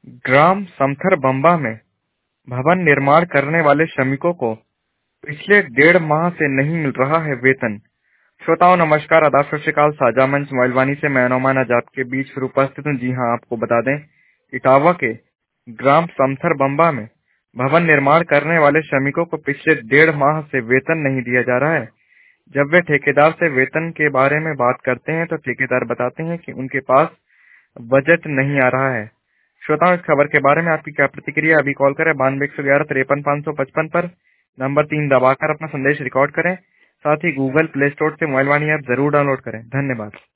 ग्राम समथर बम्बा में भवन निर्माण करने वाले श्रमिकों को पिछले 1.5 माह से नहीं मिल रहा है वेतन। श्रोताओं नमस्कार, आदाब, सत श्री अकाल। साझा मंच मोबाइलवाणी से मैं नौमान आजाद के बीच फिर उपस्थित हूँ। जी हाँ, आपको बता दें, इटावा के ग्राम समथर बम्बा में भवन निर्माण करने वाले श्रमिकों को पिछले 1.5 माह से वेतन नहीं दिया जा रहा है। जब वे ठेकेदार से वेतन के बारे में बात करते हैं तो ठेकेदार बताते हैं कि उनके पास बजट नहीं आ रहा है। श्रोताओं, इस खबर के बारे में आपकी क्या प्रतिक्रिया? अभी कॉल करें 92 111 53 555 पर, नंबर 3 दबाकर अपना संदेश रिकॉर्ड करें। साथ ही गूगल प्ले स्टोर से मोबाइलवाणी ऐप जरूर डाउनलोड करें। धन्यवाद।